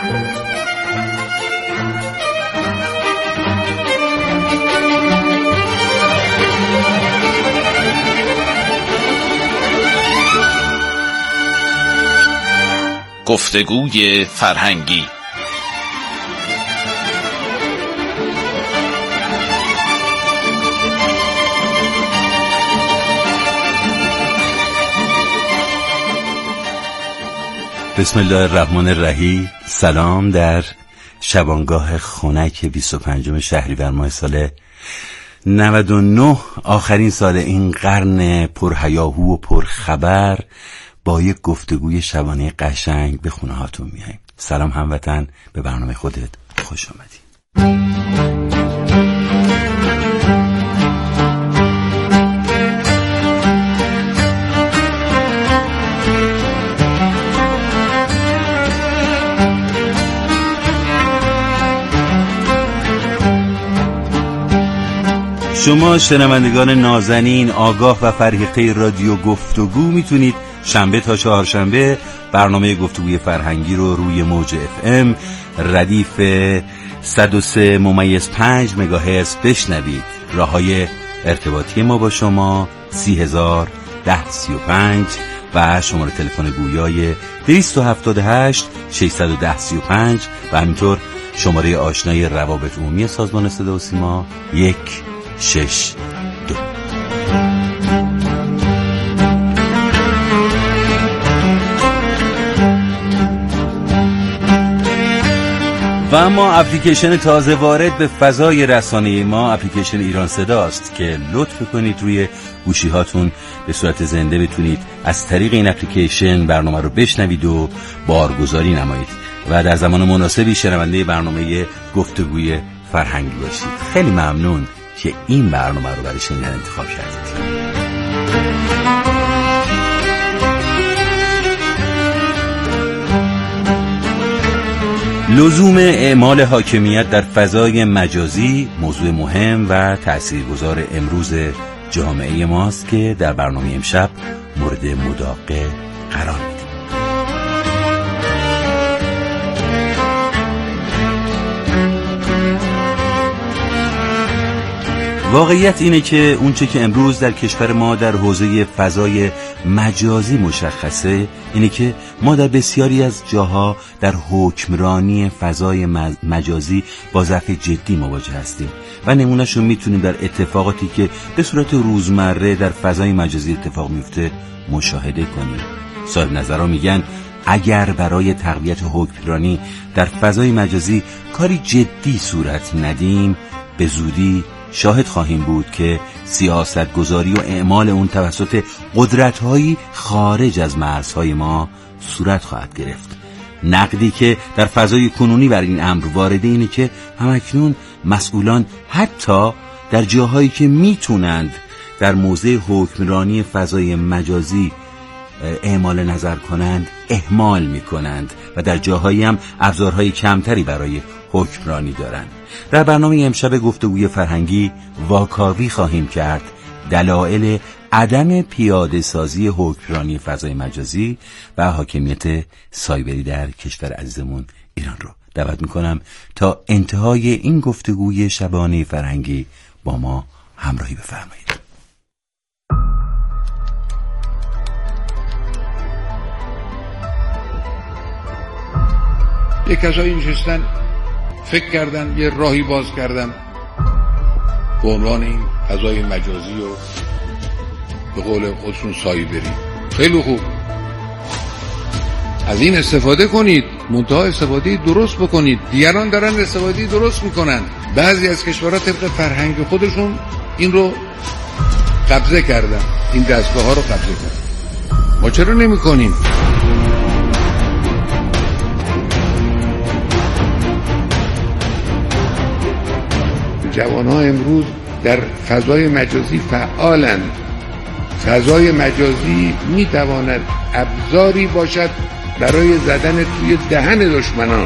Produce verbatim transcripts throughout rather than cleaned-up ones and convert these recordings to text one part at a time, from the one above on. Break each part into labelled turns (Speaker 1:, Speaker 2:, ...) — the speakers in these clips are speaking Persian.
Speaker 1: گفتگوی فرهنگی.
Speaker 2: بسم الله الرحمن الرحیم. سلام در شبانگاه خنک بیست و پنجم شهریور ماه سال نود و نه، آخرین سال این قرن پرهیاهو و پرخبر، با یک گفتگوی شبانه قشنگ به خونه هاتون میایم. سلام هموطن، به برنامه خودت خوش آمدی. شما شنوندگان نازنین، آگاه و فرهیخته رادیو گفتگو میتونید شنبه تا چهارشنبه برنامه گفتگوی فرهنگی رو روی موج اف ام ردیف صد و سه ممیز پنج مگاهرتز بشنوید. راههای ارتباطی ما با شما سی هزار ده سی و پنج و شماره تلفن گویای دویست و هفتاد و هشت ششصد و ده سی و پنج و همینطور شماره آشنای روابط عمومی سازمان صدا و سیما یک شش دو. و اما اپلیکیشن تازه وارد به فضای رسانه ما، اپلیکیشن ایران صداست که لطف کنید روی گوشی هاتون به صورت زنده بتونید از طریق این اپلیکیشن برنامه رو بشنوید و بارگذاری نمایید و در زمان مناسبی شنونده برنامه گفتگوی فرهنگی باشید. خیلی ممنون که این برنامه رو برای شنیدن انتخاب کردید. لزوم اعمال حاکمیت در فضای مجازی موضوع مهم و تاثیرگذار امروز جامعه ماست که در برنامه امشب مورد مداقه قرار میدیم. واقعیت اینه که اونچه که امروز در کشور ما در حوزه فضای مجازی مشخصه اینه که ما در بسیاری از جاها در حکمرانی فضای مجازی با ضعف جدی مواجه هستیم و نمونه‌شو میتونیم در اتفاقاتی که به صورت روزمره در فضای مجازی اتفاق میفته مشاهده کنیم. صاحب نظرها میگن اگر برای تقویت حکمرانی در فضای مجازی کاری جدی صورت ندیم، به زودی شاهد خواهیم بود که سیاست گذاری و اعمال اون توسط قدرت‌هایی خارج از مرزهای ما صورت خواهد گرفت. نقدی که در فضای کنونی بر این امر وارده اینه که همکنون مسئولان حتی در جاهایی که میتونند در موضع حکمرانی فضای مجازی اعمال نظر کنند اهمال میکنند و در جاهایی هم ابزارهای کمتری برای حکمرانی دارند. در برنامه امشب گفتگوی فرهنگی واکاوی خواهیم کرد دلایل عدم پیاده سازی حکمرانی فضای مجازی و حاکمیت سایبری در کشور عزیزمون ایران رو. دعوت میکنم تا انتهای این گفتگوی شبانه فرهنگی با ما همراهی بفرمایید.
Speaker 3: یک کسایی نشستن فکر کردن یه راهی باز کردن به عنوان این فضای مجازی و به قول خودشون سایبری. خیلی خوب، از این استفاده کنید، منتها استفاده درست بکنید. دیگران دارن استفاده درست میکنن. بعضی از کشورها طبق فرهنگ خودشون این رو قبضه کردن، این دستگاه ها رو قبضه کردن. ما چرا نمی کنیم؟ جوان‌ها امروز در فضای مجازی فعالند. فضای مجازی میتواند ابزاری باشد برای زدن توی دهن دشمنان.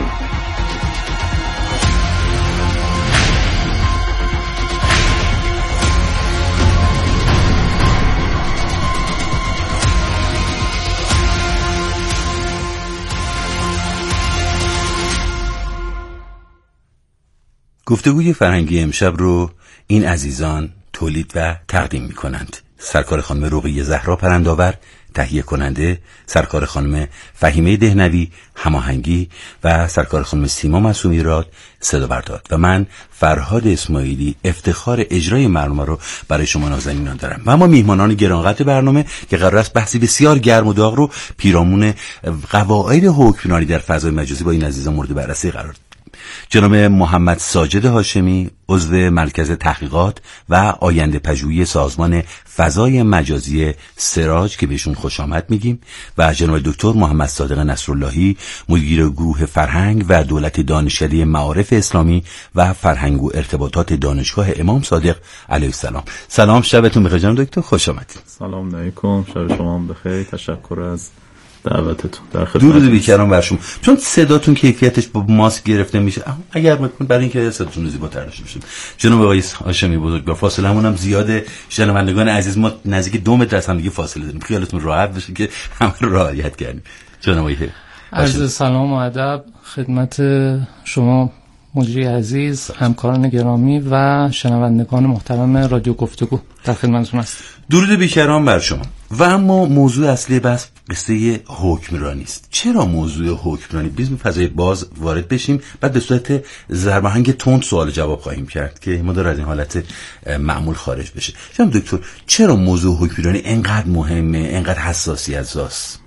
Speaker 2: گفتگوی فرهنگی امشب رو این عزیزان تولید و تقدیم می کنند. سرکار خانم رقیه زهرا پرندآور تهیه کننده، سرکار خانم فهیمه دهنوی هماهنگی و سرکار خانم سیما معصومی راد صدا بردار و من فرهاد اسماعیلی افتخار اجرای برنامه رو برای شما نازنینان دارم. و اما میهمانان گرانقدر برنامه که قرار است بحثی بسیار گرم و داغ رو پیرامون قواعد حکمرانی در فضای مجازی با این عزیزان مورد بررسی قرار دادیم. جناب محمد ساجد هاشمی عضو مرکز تحقیقات و آینده پژوهی سازمان فضای مجازی سراج که بهشون خوش آمد میگیم و جناب دکتر محمد صادق نصراللهی مدیر گروه فرهنگ و دولت دانشکده معارف اسلامی و فرهنگ و ارتباطات دانشگاه امام صادق علیه السلام. سلام، شبتون بخیر جناب دکتر، خوش آمدید.
Speaker 4: سلام علیکم، شب شما هم بخیر. تشکر از دعوتتون. در خدمت
Speaker 2: درود بیکران بر شما. چون صداتون کیفیتش با ماسک گرفته میشه، اگر میکنید برای اینکه صداتون زیباتر بشه. جناب آقای هاشمی بزرگ، با فاصله همون هم زیاده، شنوندگان عزیز ما نزدیک دو متر از هم دیگه فاصله داریم، خیالتون راحت بشه که همه رو رعایت کنیم. جناب آقای
Speaker 5: عرض سلام و ادب خدمت شما مجری عزیز، همکاران گرامی و شنوندگان محترم رادیو گفتگو. در خدمتتون هستم.
Speaker 2: درود بیکران بر شما. و اما موضوع اصلی بحث قصه حکمرانی است. چرا موضوع حکمرانی؟ بیزم فضای باز وارد بشیم، بعد به صورت ضرباهنگ تند سوال جواب خواهیم کرد که ما داره از این حالت معمول خارج بشه. جناب دکتر، چرا موضوع حکمرانی اینقدر مهمه، اینقدر حساسیت داره؟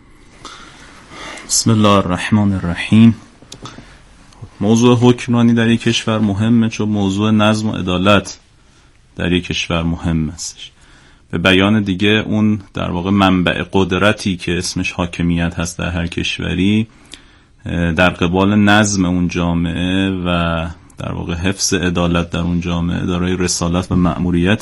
Speaker 4: بسم الله الرحمن الرحیم. موضوع حکمرانی در یک کشور مهمه چون موضوع نظم و عدالت در یک کشور مهم است. به بیان دیگه اون در واقع منبع قدرتی که اسمش حاکمیت هست در هر کشوری در قبال نظم اون جامعه و در واقع حفظ عدالت در اون جامعه دارای رسالت و مأموریت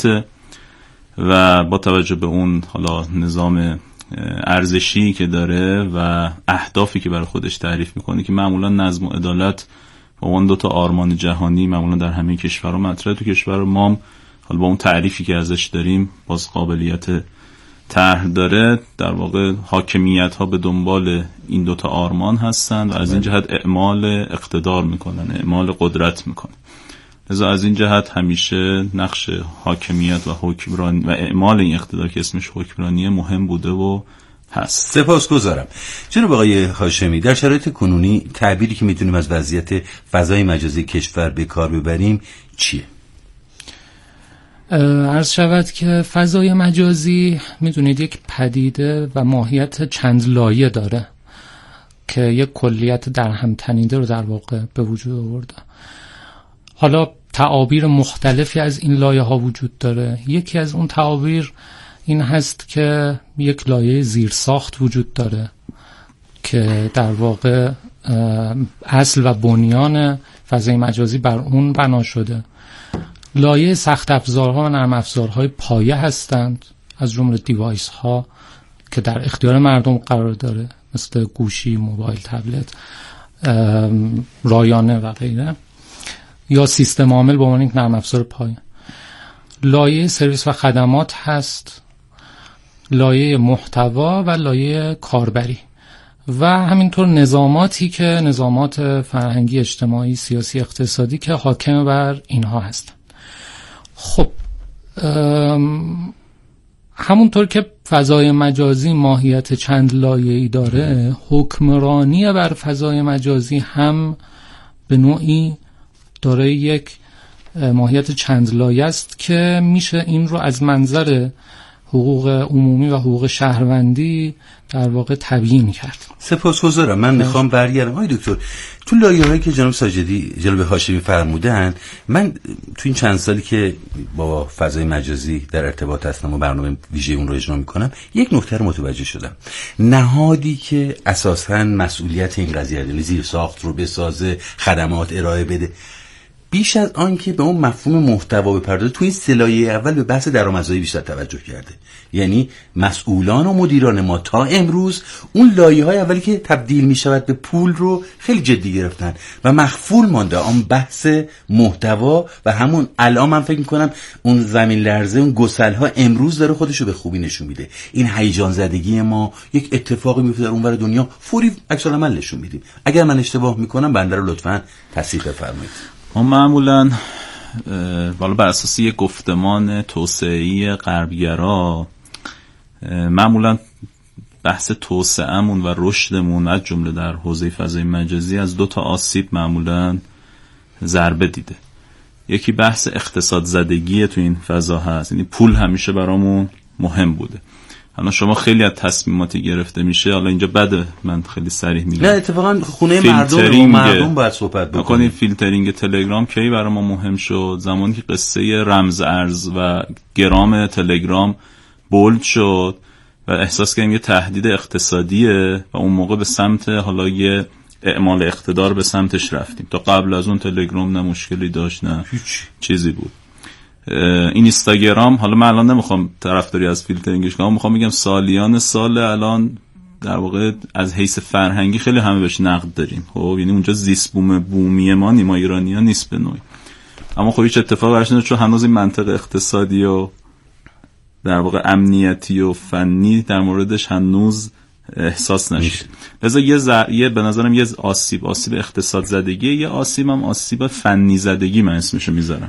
Speaker 4: و با توجه به اون حالا نظام ارزشی که داره و اهدافی که برای خودش تعریف میکنه که معمولا نظم و عدالت با اون دو تا آرمان جهانی معمولا در همه کشورها مطرحه. تو کشور ما حالا با اون تعریفی که ازش داریم باز قابلیت طرح داره. در واقع حاکمیت ها به دنبال این دوتا آرمان هستند و از این جهت اعمال اقتدار میکنن، اعمال قدرت میکنن. لذا از این جهت همیشه نقش حاکمیت و حکمرانی و اعمال این اقتدار که اسمش حکمرانیه مهم بوده و هست.
Speaker 2: سپاسگزارم. جناب آقای هاشمی، در شرایط کنونی تعبیری که میتونیم از وضعیت فضای مجازی کشور به کار ببریم چیه؟
Speaker 5: عرض شود که فضای مجازی میدونید یک پدیده و ماهیت چند لایه داره که یک کلیت در هم تنیده رو در واقع به وجود آورده. حالا تعابیر مختلفی از این لایه ها وجود داره. یکی از اون تعابیر این هست که یک لایه زیرساخت وجود داره که در واقع اصل و بنیان فضای مجازی بر اون بنا شده. لایه سخت افزارها و نرم افزارهای پایه هستند، از جمله دیوایس ها که در اختیار مردم قرار داره مثل گوشی، موبایل، تبلت، رایانه و غیره، یا سیستم عامل به عنوان یک نرم افزار پایه. لایه سرویس و خدمات هست، لایه محتوا و لایه کاربری و همینطور نظاماتی که نظامات فرهنگی، اجتماعی، سیاسی، اقتصادی که حاکم بر اینها هستند. خب همونطور که فضای مجازی ماهیت چند لایه‌ای داره، حکمرانی بر فضای مجازی هم به نوعی داره یک ماهیت چند لایه است که میشه این رو از منظر حقوق عمومی و حقوق شهروندی در واقع تبیین کرد.
Speaker 2: سپاسگزارم. من میخوام برگردم آقای دکتر تو لایه‌هایی که جناب ساجدی جناب هاشمی فرمودن. من تو این چند سالی که با فضای مجازی در ارتباط هستم و برنامه ویژه اون رو اجرا میکنم، یک نکته رو متوجه شدم. نهادی که اساساً مسئولیت این قضیه یعنی زیر ساخت رو بسازه، خدمات ارائه بده، بیش از آن که به اون مفهوم محتوا بپردازه، تو این سلایه اول به بحث درآمدزایی بیشتر توجه کرده. یعنی مسئولان و مدیران ما تا امروز اون لایه‌های اولی که تبدیل می‌شود به پول رو خیلی جدی گرفتن و مخفول مانده آن بحث محتوا و همون الان من فکر می‌کنم اون زمین لرزه، اون گسل‌ها امروز داره خودش رو به خوبی نشون میده. این هیجان زدگی ما یک اتفاقی میفته در اونور دنیا، فوری عکس العمل نشون میدیم. اگر من اشتباه می‌کنم بنده رو لطفاً تصحیح بفرمایید.
Speaker 4: ما معمولا بالا بر اساس یک گفتمان توسعه‌ای غربگرا معمولا بحث توسعه‌مون و رشدمون از جمله در حوزه فضای مجازی از دو تا آسیب معمولا ضربه دیده. یکی بحث اقتصاد زدگی تو این فضا هست، یعنی پول همیشه برامون مهم بوده. الان شما خیلی از تصمیماتی گرفته میشه، حالا اینجا بده من خیلی صریح میگم، نه
Speaker 2: اتفاقا خونه مردم و مردم باید صحبت بکنیم.
Speaker 4: فیلترینگ تلگرام کی برای ما مهم شد؟ زمانی که قصه رمز ارز و گرام تلگرام بولد شد و احساس کردیم یه تهدید اقتصادیه و اون موقع به سمت حالا یه اعمال اقتدار به سمتش رفتیم. تا قبل از اون تلگرام نه مشکلی داشت نه هیچ چیزی بود. این اینستاگرام، حالا من الان نمیخوام طرفداری از فیلترینگش کنم، میخوام بگم سالیان سال الان در واقع از حیث فرهنگی خیلی همه بهش نقد داریم. خب یعنی اونجا زیست بوم بومی ما نیما ایرانی‌ها نیست به نوعی، اما خب هیچ اتفاقی براش نمیفته چون هنوز این منطق اقتصادی و در واقع امنیتی و فنی در موردش هنوز احساس نشد. لذا یه زر... یه به نظرم یه آسیب آسیب اقتصاد زدگی، یه آسیب هم آسیب فنی زدگی من اسمشو میذارم.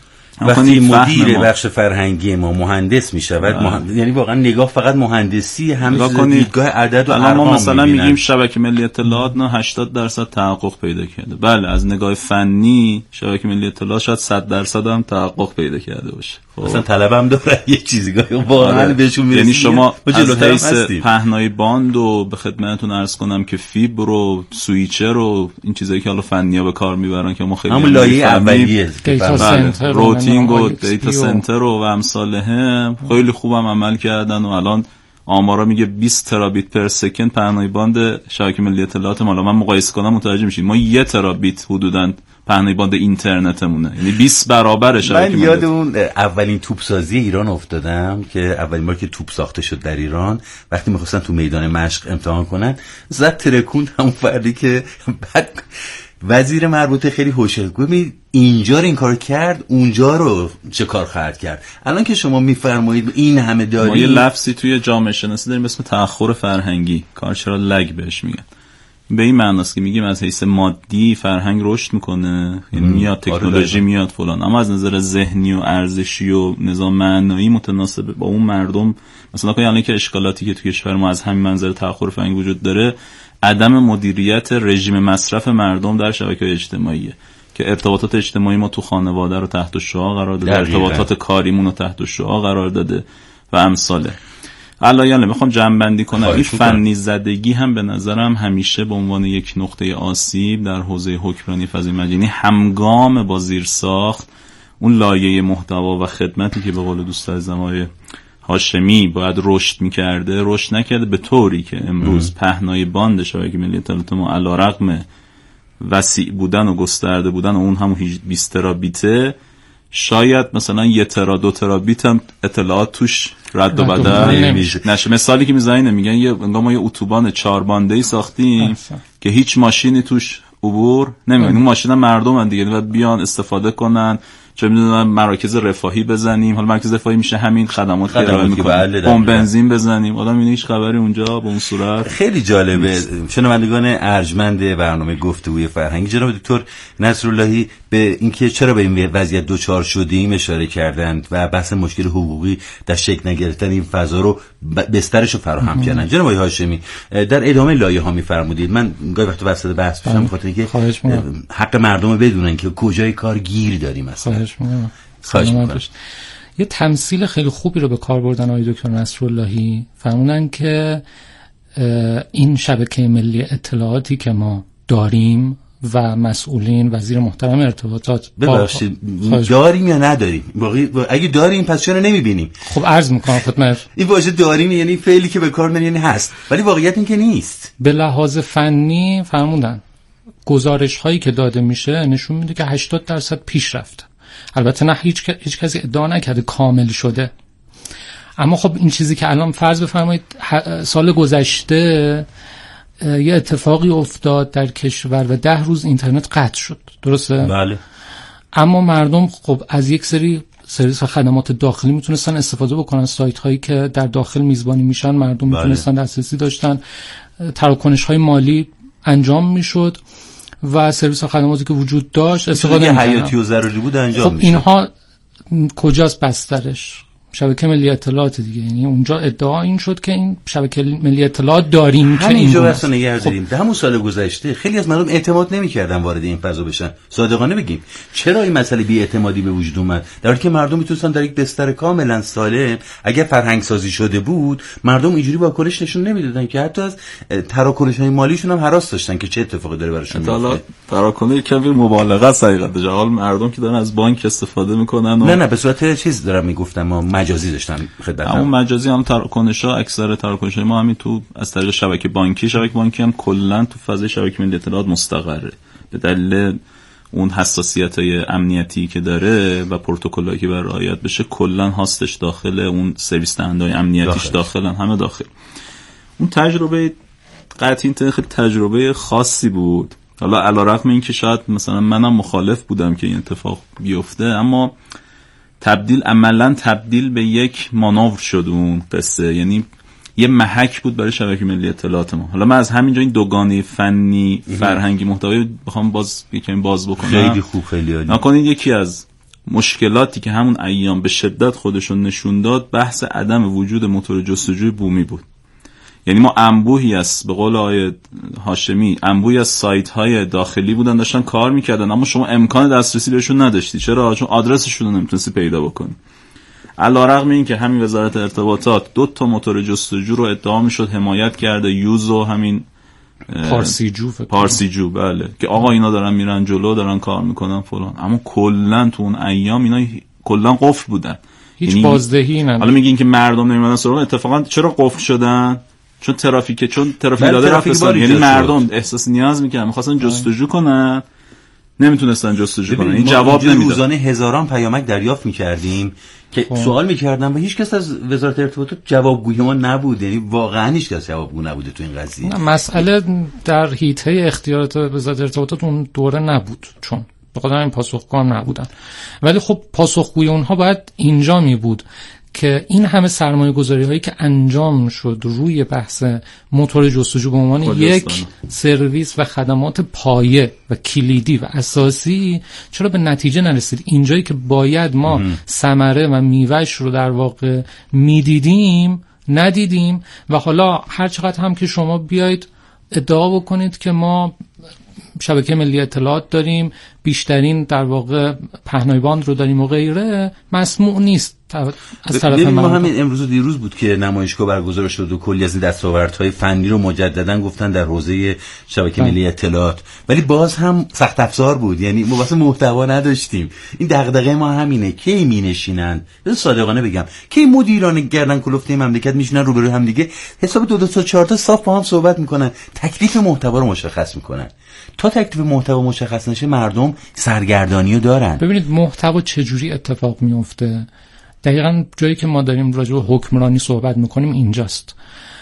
Speaker 2: وقتی مدیر بخش فرهنگی ما مهندس میشود مهند... یعنی واقعا نگاه فقط مهندسی همه دیدگاه عدد و ارقام.
Speaker 4: ما مثلا میگیم شبکه ملی اطلاعات نه هشتاد درصد تحقق پیدا کرده. بله از نگاه فنی شبکه ملی اطلاعات شاید صد درصد هم تحقق پیدا کرده باشه.
Speaker 2: مثلا طلبم داره یه چیزی واقعا بهشون میرسه.
Speaker 4: یعنی شما از حیث پهنای باند و به خدمتتون عرض کنم که فیبر و سوئیچر و این چیزایی که حالا فنی‌ها به کار میبرن که ما خیلی
Speaker 2: همون لایه اولیه
Speaker 4: دیتا سنتر روتینگ و دیتا سنتر و امثال هم خیلی خوبم عمل کردن و الان آمارا میگه بیست ترابیت پر سکند پهنای باند شبکه ملی اطلاعات ما. من مقایسه کنم متوجه میشید ما یک ترابیت حدوداً پهنای باند اینترنتمونه، یعنی بیست برابر شبکه.
Speaker 2: من یاد اون اولین توپ سازی ایران افتادم که اولین بار که توپ ساخته شد در ایران، وقتی می‌خواستن تو میدان مشق امتحان کنن زد ترکوند همون فردی که بعد وزیر مربوطه خیلی هوشیار گفت اینجا رو این کار کرد اونجا رو چه کار خواهد کرد. الان که شما میفرمایید این همه داریم،
Speaker 4: ما یه لفظی توی جامعه شناسی داریم اسم تأخر فرهنگی، کارچرال لگ بهش میگن. به این معناست که میگیم از حیث مادی فرهنگ رشد میکنه، یعنی میاد تکنولوژی میاد فلان، اما از نظر ذهنی و ارزشی و نظام معنایی متناسب با اون مردم. مثلا که الان که اشکالاتی که توی کشور ما از همین منظر تأخر فرهنگی وجود داره، عدم مدیریت رژیم مصرف مردم در شبکه‌های اجتماعیه که ارتباطات اجتماعی ما تو خانواده رو تحت شعاع قرار داده، ارتباطات کاریمون رو تحت شعاع قرار داده و امثاله. علایاله میخوام جمع‌بندی کنم این فنی زدگی هم به نظرم همیشه به عنوان یک نقطه آسیب در حوزه حکمرانی فضای مجازی همگام با زیرساخت اون لایه محتوا و خدمتی که به قول دوست عزیزم آقای هاشمی باید رشد میکرده رشد نکرده، به طوری که امروز پهنای باند شبکه ملی اطلاعات ما علیرغم وسیع بودن و گسترده بودن و اون هم بیست ترابیته، شاید مثلا یک ترا دو ترابیت هم اطلاعات توش رد و بدل نشه. مثالی که میزنن میگن یه انگار ما یه اتوبان چهار بانده‌ای ساختیم اصلا. که هیچ ماشینی توش عبور نمیکنه. اون ماشینا مردمن دیگه و بیان استفاده کنن، چه میدونم مراکز رفاهی بزنیم، حالا مرکز رفاهی میشه همین خدمات که ارائه میکنه، پمپ بنزین بزنیم، آدم اینه هیچ خبری اونجا به اون صورت.
Speaker 2: خیلی جالبه. شنوندگان ارجمند برنامه گفتگوی فرهنگی جناب دکتر نصراللهی به اینکه چرا به این وضعیت دوچار شدیم اشاره کردند و بحث مشکل حقوقی در شکل نگرفتن این فضا رو بسترش رو فراهم کردن. جناب آقای هاشمی در ادامه لایه ها میفرمودید، من گاهی وقت وسط بحث میشم بخاطر اینکه حق مردم بدونن که کجای کار گیر داریم اصلا.
Speaker 5: خواهش می‌کنم. یه تمثیل خیلی خوبی رو به کار بردن آقای دکتر نصراللهی، فرمودن که این شبکه ملی اطلاعاتی که ما داریم و مسئولین وزیر محترم ارتباطات
Speaker 2: ببخشید داریم یا نداریم، باقی اگه داریم پس چرا نمیبینیم؟
Speaker 5: خب عرض میکنم خدمت
Speaker 2: این واژه داریم یعنی فعلی که به کار میاد یعنی هست، ولی واقعیت این که نیست.
Speaker 5: به لحاظ فنی فرمودن گزارش هایی که داده میشه نشون میده که هشتاد درصد پیشرفت. البته نه هیچ هیچ کسی ادعا نکرده کامل شده، اما خب این چیزی که الان فرض بفرمایید سال گذشته یه اتفاقی افتاد در کشور و ده روز اینترنت قطع شد، درسته؟
Speaker 2: بله.
Speaker 5: اما مردم خب از یک سری سرویس و خدمات داخلی میتونستن استفاده بکنن، سایت هایی که در داخل میزبانی میشن مردم بله. میتونستن دسترسی داشتن، تراکنش های مالی انجام میشد و سرویس و خدماتی که وجود داشت استفاده می‌کردن.
Speaker 2: حیاتی و ضروری بود انجام
Speaker 5: خب
Speaker 2: میشه.
Speaker 5: اینها کجاست بسترش؟ شبکه ملی اطلاعات دیگه. یعنی اونجا ادعا این شد که این شبکه ملی اطلاعات داریم که
Speaker 2: اینجا واسه نگه داریم. خب همون سال گذشته خیلی از مردم اعتماد نمی‌کردن وارد این فضا بشن. صادقانه بگیم چرا این مسئله بی‌اعتمادی به وجود اومد؟ در حالی که مردم میتونستن در یک بستر کاملا سالم اگه فرهنگ سازی شده بود، مردم اینجوری واکنش نشون نمیدادن که حتی از تراکنش‌های مالیشون هم هراس داشتن که چه اتفاقی داره براشون میفته.
Speaker 4: حالا تراکنش کمی مبالغه است حقیقتش. حال مردم که دارن از بانک استفاده میکنن و...
Speaker 2: نه نه به صورت چیز دارم میگفتم، ما مجازی داشتم خدمت.
Speaker 4: همون مجازی هم تراکنش‌ها اکثر تراکنش‌های ما همین تو از طریق شبکه بانکی، شبکه بانکی هم کلا تو فضای شبکه ملی اطلاعات مستقره به دلیل اون حساسیت‌های امنیتی که داره و پروتکل‌هایی که باید رعایت بشه، کلا هاستش داخل، اون سرویس دهنده‌های امنیتیش داخلن، همه داخل. اون تجربه قطعی خیلی تجربه خاصی بود. حالا علی‌رغم اینکه شاید مثلا منم مخالف بودم که این اتفاق بیفته، اما تبدیل عملاً تبدیل به یک مانور شد اون قصه. یعنی یه محک بود برای شبکه ملی اطلاعات ما. حالا من از همینجا این دوگانه فنی فرهنگی محتوایی بخوام باز یکم باز بکنم.
Speaker 2: خیلی خوب، خیلی عالی.
Speaker 4: نکنید یکی از مشکلاتی که همون ایام به شدت خودشون نشون داد بحث عدم وجود موتور جستجوی بومی بود. یعنی ما انبوهی از، به قول آقای هاشمی، انبوهی از سایت های داخلی بودن داشتن کار میکردن، اما شما امکان دسترسی بهشون نداشتی. چرا؟ چون آدرسشون رو نمیتونستی پیدا بکنی. علی‌رغم این که همین وزارت ارتباطات دو تا موتور جستجو رو ادعا میشد حمایت کرده، یوز و همین
Speaker 5: پارسیجو
Speaker 4: پارسیجو بله، که آقا اینا دارن میرن جلو، دارن کار میکنن فلان، اما کلا تو اون ایام اینا کلا قفل بودن،
Speaker 5: هیچ
Speaker 4: یعنی
Speaker 5: بازدهی نداشت.
Speaker 4: حالا میگین که مردم نمیدونن سراغ، اتفاقا چرا قفل شدن؟ چون ترافیک چون ترافیک داده رفت، یعنی مردم احساس نیاز میکنن، میخواستن جستجو کنن، نمیتونستن جستجو کنن، این جواب نمیداد.
Speaker 2: روزانه هزاران پیامک دریافت میکردیم که خب. سوال میکردم و هیچ کس از وزارت ارتباطات جوابگوی ما نبود. یعنی واقعا هیچ کس جوابگو نبوده تو این قضیه.
Speaker 5: نه، مسئله در حیطه اختیارات وزارت ارتباطات اون دوره نبود، چون بخاطر این پاسخگو هم نبودن. ولی خب پاسخگوی اونها باید اینجا می بود که این همه سرمایه گذاری هایی که انجام شد روی بحث موتور جستجو به عنوان یک سرویس و خدمات پایه و کلیدی و اساسی چرا به نتیجه نرسید؟ اینجایی که باید ما ثمره و میوهش رو در واقع میدیدیم ندیدیم. و حالا هر چقدر هم که شما بیایید ادعا بکنید که ما شبکه ملی اطلاعات داریم، بیشترین در واقع پهنای باند رو داریم و غیره، مسموع نیست از طرف ما.
Speaker 2: ما همین امروز و دیروز بود که نمایشگاه برگزار شد و کلی از این دستاوردهای فنی رو مجددا گفتن در حوزه شبکه بله. ملی اطلاعات، ولی باز هم سخت افزار بود. یعنی ما واسه محتوا نداشتیم. این دغدغه ما همینه، کی مینشینن؟ بذار صادقانه بگم، کی مدیران گردن کلفته مملکت میشینن روبروی هم دیگه حساب دو دو تا چهار تا صاف با هم صحبت میکنن، تکلیف محتوا رو مشخص میکنن. تا تکلیف محتوا مشخص نشه مردم سرگردانی رو دارن.
Speaker 5: ببینید محتوا چجوری اتفاق میفته. دقیقاً جایی که ما داریم راجع به حکمرانی صحبت میکنیم اینجاست.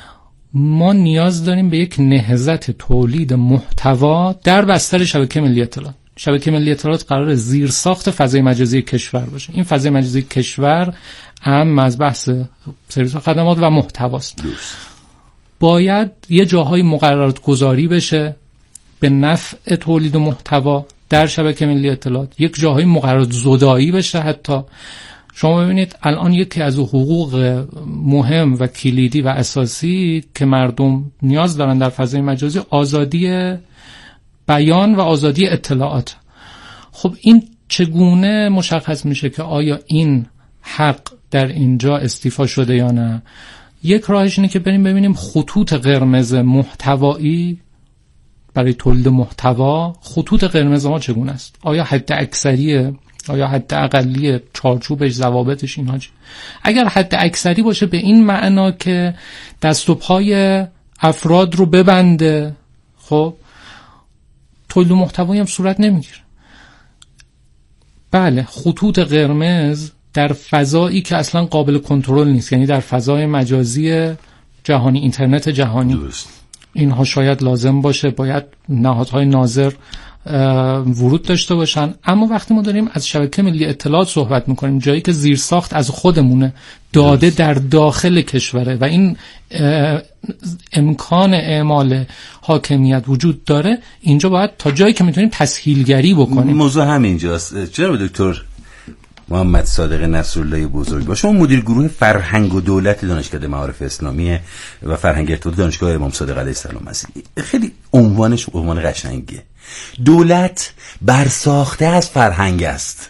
Speaker 5: ما نیاز داریم به یک نهضت تولید محتوا در بستر شبکه ملی اطلاعات. شبکه ملی اطلاعات قرار زیر ساخت فضای مجازی کشور باشه. این فضای مجازی کشور هم از بحث سرویس و خدمات و محتواست. باید یه جاهای مقررات گذاری بشه به نفع تولید محتوا در شبکه ملی اطلاعات، یک جاهای مقررات زدایی بشه. حتی شما ببینید الان یکی از حقوق مهم و کلیدی و اساسی که مردم نیاز دارن در فضای مجازی آزادی بیان و آزادی اطلاعات. خب این چگونه مشخص میشه که آیا این حق در اینجا استیفا شده یا نه؟ یک راهش اینه که بریم ببینیم خطوط قرمز محتوایی برای تولید محتوا، خطوط قرمز ما چگونه است؟ آیا حد اکثریه؟ آیا حد اقلیه؟ چارچوبش، ضوابطش، اینها چی؟ اگر حد اکثری باشه به این معنا که دست و پای افراد رو ببنده، خب تولید محتوایی هم صورت نمیگیره. بله، خطوط قرمز در فضایی که اصلا قابل کنترل نیست، یعنی در فضای مجازی جهانی، اینترنت جهانی، درست. اینها شاید لازم باشه، باید نهادهای ناظر ورود داشته باشن. اما وقتی ما داریم از شبکه ملی اطلاعات صحبت میکنیم، جایی که زیرساخت از خودمونه، داده در داخل کشوره و این امکان اعمال حاکمیت وجود داره، اینجا باید تا جایی که میتونیم تسهیلگری بکنیم.
Speaker 2: موضوع همینجاست. چرا دکتر محمد صادق نصرالله بزرگ با شما مدیر گروه فرهنگ و دولت دانشکده معارف اسلامی و فرهنگ ارتباط دانشگاه امام صادق علیه السلام هستید، خیلی عنوانش عنوان قشنگیه. دولت برساخته از فرهنگ است.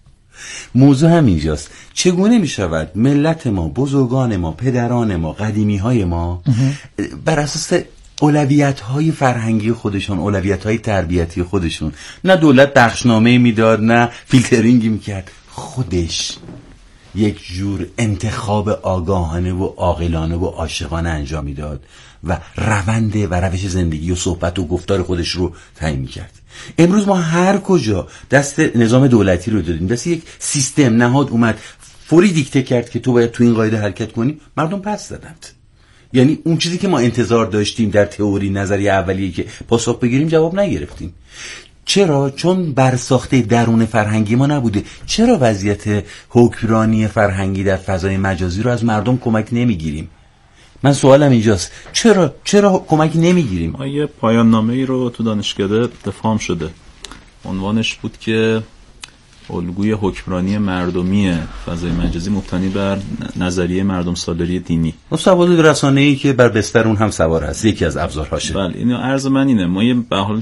Speaker 2: موضوع همینجاست. چگونه می شود ملت ما، بزرگان ما، پدران ما، قدیمی های ما بر اساس اولویت های فرهنگی خودشون، اولویت های تربیتی خودشون، نه دولت بخشنامه میداد نه فیلترینگی میکرد، خودش یک جور انتخاب آگاهانه و عاقلانه و عاشقانه انجام میداد و روند و روش زندگی و صحبت و گفتار خودش رو تعیین میکرد. امروز ما هر کجا دست نظام دولتی رو دادیم، دست یک سیستم نهاد اومد فوری دیکته کرد که تو باید تو این قاعده حرکت کنی، مردم پس دادند. یعنی اون چیزی که ما انتظار داشتیم در تئوری نظریه اولیه که پاسخ بگیریم جواب نگرفتیم. چرا؟ چون برساخته درون فرهنگی ما نبوده. چرا وضعیت حکمرانی فرهنگی در فضای مجازی رو از مردم کمک نمیگیریم؟ من سوالم اینجاست، چرا چرا کمک نمیگیریم؟
Speaker 4: ما یه پایان نامه ای رو تو دانشکده دفاع شده، عنوانش بود که الگوی حکمرانی مردمی فضای مجازی مبتنی بر نظریه مردم سالاری دینی.
Speaker 2: اون سواد رسانه‌ای که بر بستر اون هم سوار هست، یکی از ابزارهاشه.
Speaker 4: بله، این عرض من اینه، ما یه به حال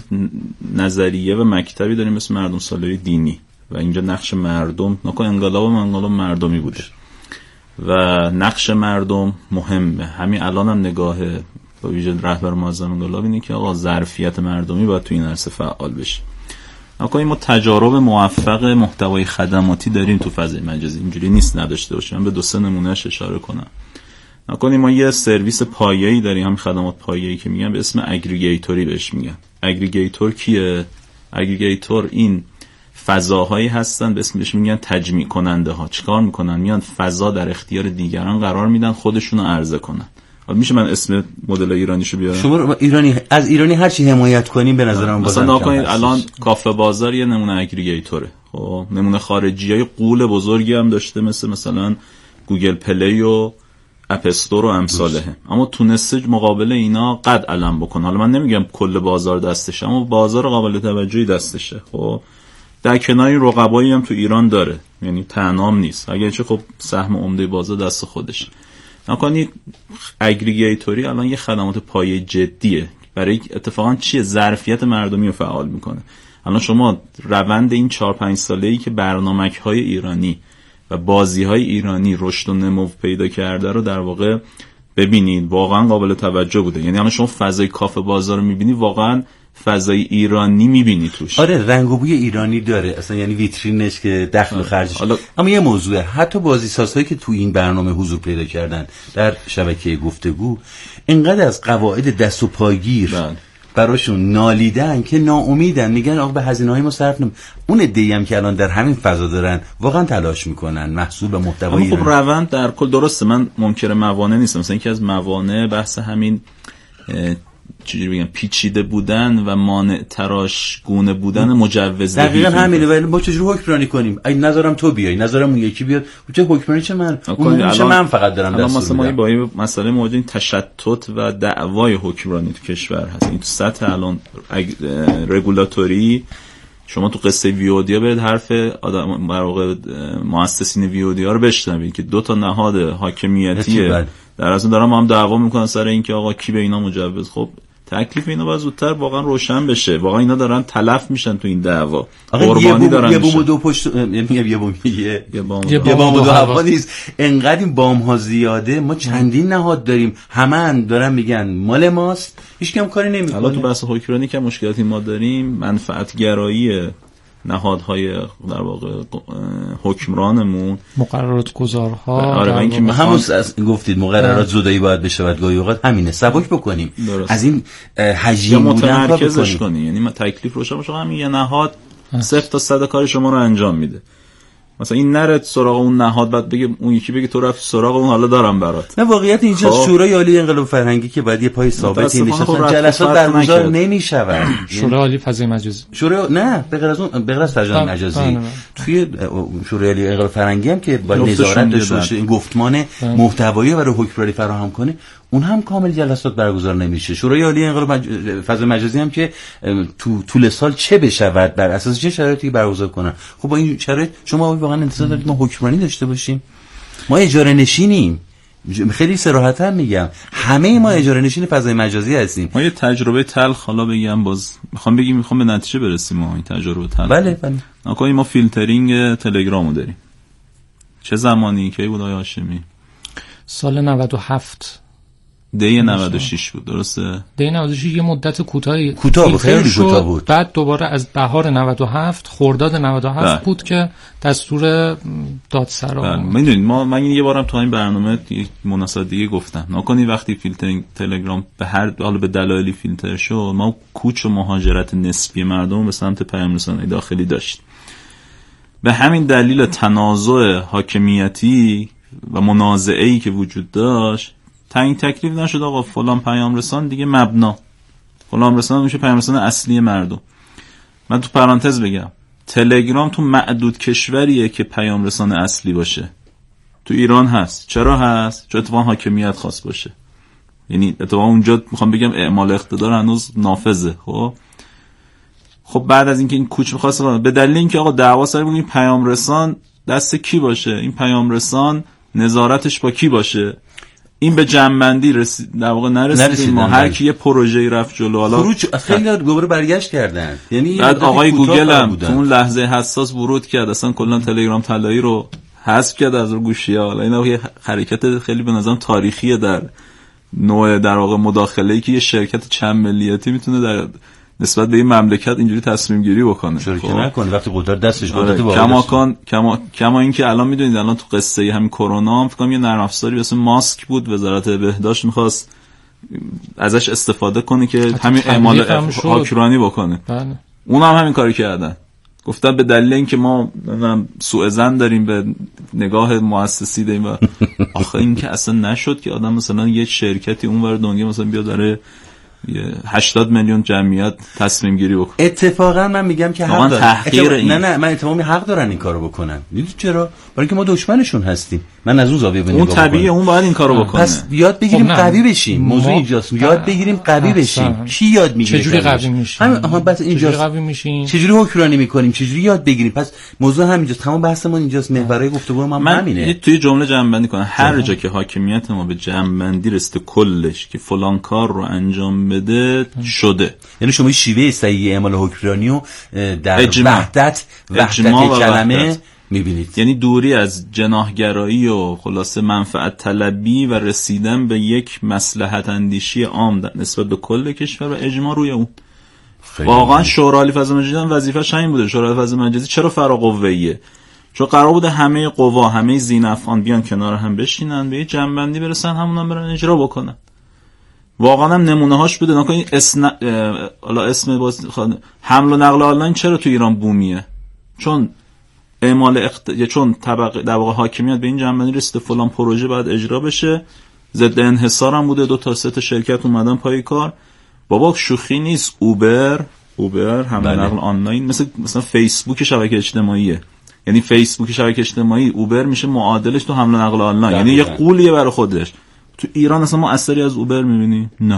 Speaker 4: نظریه و مکتبی داریم اسم مردم سالاری دینی و اینجا نقش مردم، نکن انقلاب و انقلاب مردمی بوده و نقش مردم مهمه. همین الان هم نگاه با ویژه رهبر معظم انقلاب اینه که آقا ظرفیت مردمی باید تو این عرصه فعال بشه. نکنیم ما تجارب موفق محتوای خدماتی داریم تو فضای مجازی، اینجوری نیست نداشته باشیم. من به دو سه نمونهش اشاره کنم. نکنیم ما یه سرویس پایه‌ای داریم، همین خدمات پایه‌ای که میگن به اسم اگریگیتوری بهش میگن. اگریگیتور کیه؟ اگریگیتور این فضاهایی هستن به اسمش میگن تجمیع کننده ها. چیکار میکنن؟ میان فضا در اختیار دیگران قرار میدن خودشون رو عرضه کنن. حالا میشه من اسم مدل ایرانیشو بیارم؟
Speaker 2: شما ایرانی از ایرانی هر چی حمایت کنیم به نظر من
Speaker 4: مثلا نکنید الان کافه بازار یه نمونه اگریگیتوره. خب نمونه خارجیای قول بزرگی هم داشته، مثل مثلا گوگل پلی و اپ استور و امثاله، اما تونسته مقابل اینا قد علم بکنه. حالا من نمیگم کل بازار دستشه، اما بازار قابل توجهی دستشه. خب در کنار این رقبایی هم تو ایران داره، یعنی تنام نیست، اگرچه خب سهم عمده بازار دست خودش. نکنید اگریگیتوری الان یه خدمات پایه جدیه برای اتفاقا چیه؟ ظرفیت مردمی رو فعال میکنه. الان شما روند این چهار پنج ساله‌ای که برنامه‌های ایرانی و بازی‌های ایرانی رشد و نمو پیدا کرده رو در واقع ببینید، واقعا قابل توجه بوده. یعنی الان شما فضای کافه بازار رو میبینی، واقعا فضای ایرانی میبینی توش.
Speaker 2: آره، رنگ و بوی ایرانی داره اصلا، یعنی ویترینش که دخل و خرجش.
Speaker 4: حالا...
Speaker 2: اما یه موضوعه، حتی بازیسازهایی که تو این برنامه حضور پیدا کردن در شبکه گفتگو اینقدر از قواعد دست و پاگیر بله. براشون نالیدن که ناامیدن، میگن آقا به هزینه‌های ما صرف نمی. اون عده‌ای هم که الان در همین فضا دارن واقعا تلاش میکنن محصول و محتوای
Speaker 4: خب روند در کل درسته، من منکر موانع نیستم. مثلا یکی از موانع بحث همین چجوری بگم پیچیده بودن و مانع تراش گونه بودن مجوزدهی.
Speaker 2: دقیقاً همینه. ولی ما چجوری حکمرانی کنیم؟ ای نظرم تو بیای، نظرم اون یکی بیاد، چه حکمرانی چه من اون چه من فقط دارم دستور
Speaker 4: مثلا ما با این مسئله مواجه این تشتت و دعوای حکمرانی تو کشور هست. این تو سطح الان رگولاتوری شما تو قصه ویودیا برید حرف آدم در واقع مؤسسین ویودیا رو بشنوید که دو تا نهاد حاکمیتیه در اصل دارن با هم دعوا میکنن سر اینکه آقا کی به اینا مجوز. خب تکلیف اینا باید زودتر واقعا روشن بشه. واقعا اینا دارن تلف میشن تو این دعوا، قربانی دارن
Speaker 2: یه بوم و دو پشت، میگم یه بوم یه
Speaker 4: یه بام
Speaker 2: یه بام و دو هوا نیست. انقدر این بام ها زیاده، ما چندین نهاد داریم، همه دارن میگن مال ماست، هیچ کم کاری نمیکنه.
Speaker 4: حالا تو بحث حکمرانی که مشکلاتی ما داریم، منفعت گرایی نهادهای در واقع حکمرانمون،
Speaker 5: مقررات گذارها،
Speaker 2: آره اینکه همون گفتید مقررات زودایی باید بشه، گاهی اوقات همینه، سبک بکنیم درست. از این حجم بودن
Speaker 4: متمرکزش کنی. یعنی ما تکلیف روشن باشه، همین یه نهاد صفر تا صد کار شما رو انجام میده. مثلا این نره سراغ اون نهاد بعد بگه اون یکی بگه تو رفت سراغ اون حالا دارم برات.
Speaker 2: نه واقعیت اینجا شورای عالی انقلاب فرهنگی که باید یه پای ثابتی نشستن جلسات برگزار نمیشود.
Speaker 5: شورای عالی فضای مجازی
Speaker 2: شورای نه به غیر از اون به غیر از فضای مجازی توی شورای عالی انقلاب فرهنگی هم که با نظارت داشته باشه این گفتمان محتوایی برای حکمرانی فراهم کنه اون هم کامل جلسات برگزار نمیشه. شورای عالی انقلاب مج... فضای مجازی هم که تو طول سال چه بشود بر اساس چه شرایطی برگزار کنن. خب با این شرایط شما واقعا انتظار دارید ما حکمرانی داشته باشیم؟ ما اجاره نشینیم. خیلی صراحتا میگم همه ما اجاره نشین فضای مجازی هستیم.
Speaker 4: ما یه تجربه تلخ حالا بگم باز میخوام بگیم میخوام به نتیجه برسیم. ما این تجربه تلخ
Speaker 2: بله بله
Speaker 4: آقا ما فیلترینگ تلگرامو داریم. چه زمانی کی بود آقای هاشمی؟
Speaker 5: سال نود و هفت
Speaker 4: دی نود و شش بود درسته؟
Speaker 5: دی نود و شش یه مدت کوتاهی
Speaker 2: کوتاه بود خیلی کوتاه بود.
Speaker 5: بعد دوباره از بهار نود و هفت خرداد نود و هفت بله. بود که دستور دادسرا
Speaker 4: بله. میدونید ما من یه بارم تو این برنامه یک مناسبت دیگه گفتم نکنی وقتی فیلترینگ تلگرام به هر حال به دلایلی فیلتر شد ما کوچ و مهاجرت نسبی مردم به سمت پیام رسانه‌ای داخلی داشت. به همین دلیل تنازع حاکمیتی و منازعه‌ای که وجود داشت تعیین تکلیف نشد آقا فلان پیام رسان دیگه مبنا فلان رسان میشه پیام رسان اصلی مردم. من تو پرانتز بگم تلگرام تو معدود کشوریه که پیام رسان اصلی باشه. تو ایران هست. چرا هست؟ چون اتفاقا حاکمیت خاص باشه. یعنی اتفاقا اونجا میخوام بگم اعمال اقتدار هنوز نافذه. خب خب بعد از اینکه این کوچ می‌خواسته به دلیل اینکه آقا دعوا سر این پیام رسان دست کی باشه، این پیام رسان نظارتش با کی باشه، این به جنبندی رسید در واقع نرسید. ما هر کی یه پروژه‌ای رفت جلو حالا
Speaker 2: خروج خیلی دوباره برگشت کردن. یعنی
Speaker 4: بعد آقای گوگل هم تو اون لحظه حساس ورود کرد اصلا کلا تلگرام طلایی رو حذف کرد از رو گوشی‌ها. حالا اینا یه حرکت خیلی به نظرم تاریخیه در نوع در واقع مداخله‌ای که یه شرکت چند ملیتی میتونه در نسبت به این مملکت اینجوری تصمیم گیری بکنه.
Speaker 2: چرا که نکنه وقتی قدرت دستش قدرت
Speaker 4: واحد کما کن کما کما این که الان میدونید الان تو قصه همین کرونا فکر کنم یه نرم افزاری واسه ماسک بود وزارت بهداشت می‌خواست ازش استفاده کنه که همین اعمال حکمرانی بکنه.
Speaker 5: بله.
Speaker 4: اونم هم همین کاری کردن. گفتن به دلیل اینکه ما نمیدونم سوء ظن داریم به نگاه مؤسسی داریم و آخه این که اصلا نشد که آدم مثلا یه شرکتی اونور دنیا مثلا بیاد داره هشتاد میلیون جمعیت تصمیم گیری بکنه.
Speaker 2: اتفاقا من میگم که حق دارن. اتفاق... نه نه من اتفاقا حق دارن این کارو بکنن. میدونید چرا؟ برای اینکه ما دشمنشون هستیم. من از اون زاویه نگاه میکنم.
Speaker 4: اون طبیعیه اون باید این کارو بکنه.
Speaker 2: پس یاد بگیریم خب قوی بشیم. موضوع اینجاست. یاد بگیریم قوی بشیم. کی یاد میگیره؟
Speaker 5: چجوری قوی میشیم؟
Speaker 2: همین آها بس اینجاست.
Speaker 5: چجوری قوی میشیم؟
Speaker 2: چجوری حکمرانی میکنیم؟ چجوری یاد بگیریم؟ پس موضوع همینجاست. تمام بحثمون اینجاست. محورای گفتگو ما
Speaker 4: من
Speaker 2: همینه.
Speaker 4: من توی جمله جمع‌بندی کنم. هر جا که حاکمیت ما به جمع‌بندی رسیده کلش که فلان کار رو انجام بده شده.
Speaker 2: یعنی شما شیوه صحیح اعمال حکمرانی رو در وحدت وحدت کلمه میبینید.
Speaker 4: یعنی دوری از جناحگرایی و خلاصه منفعت طلبی و رسیدن به یک مصلحت اندیشی عام نسبت به کل کشور و اجماع روی اون. واقعا شورای فضای مجازی وظیفه‌ش همین بوده. شورای فضای مجازی چرا فراقوه‌ایه؟ چون قرار بوده همه قوا همه زینفعان بیان کنار هم بشینن به یه جنبندی برسن همونم برن اجرا بکنن. واقعا هم نمونه هاش بوده. نکنید اسم حالا اسم باز حمل و نقل آنلاین چرا تو ایران بومیه؟ چون اعمال اقت... چون طبقه در واقع حاکمیت به این جنبندی رسیده فلان پروژه باید اجرا بشه. ضد انحصار هم بوده. دو تا سه تا شرکت اومدن پای کار. بابا شوخی نیست. اوبر اوبر حمل و نقل آنلاین مثل مثلا فیسبوک شبکه اجتماعیه. یعنی فیسبوک شبکه اجتماعی اوبر میشه معادلش تو حمل و نقل آنلاین. یعنی یه قولیه برای خودش. تو ایران اصلا ما اثری از اوبر میبینی؟ نه.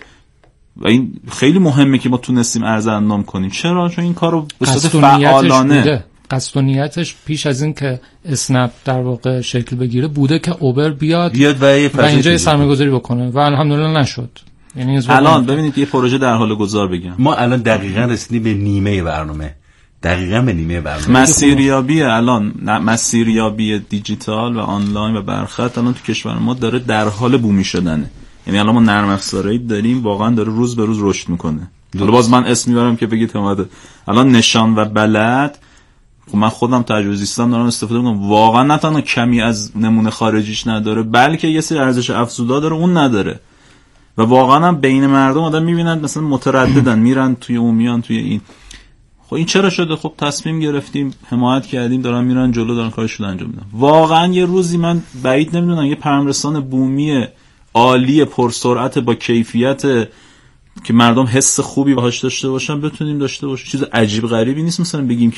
Speaker 4: و این خیلی مهمه که ما تونستیم ارز اندام کنیم. چرا؟ چون این کارو به صورت فعالانه
Speaker 5: قصد و نیتش پیش از این که اسنپ در واقع شکل بگیره بوده که اوبر بیاد,
Speaker 2: بیاد و,
Speaker 5: و اینجا سرمایه‌گذاری بکنه و الحمدلله نشد.
Speaker 4: یعنی الان ببینید یه پروژه در حال گذار بگم.
Speaker 2: ما الان دقیقاً رسیدیم به نیمه برنامه. دقیقاً به نیمه برنامه.
Speaker 4: مسیریابی الان مسیریابی دیجیتال و آنلاین و برخط الان تو کشور ما داره در حال بومی شدنه. یعنی الان ما نرم افزارایی داریم واقعا داره روز به روز رشد میکنه. حالا باز من اسم میبرم که بگید اومده. الان نشان و بلد من خودم تجربه‌زیستم دارم استفاده میکنم. واقعا نه تنها کمی از نمونه خارجیش نداره بلکه یه سری ارزش افزوده داره اون نداره. و واقعا هم بین مردم آدم میبینن مثلا مترددن میرن توی اون میان توی این. خب این چرا شده؟ خب تصمیم گرفتیم، حمایت کردیم، دارن میرن جلو، دارن کارشون انجام میدن. واقعا یه روزی من بعید نمیدونم یه پرمرسان بومی عالی پرسرعت با کیفیت که مردم حس خوبی باهاش داشته باشن بتونیم داشته باشیم. چیز عجیب غریبی نیست مثلا بگیم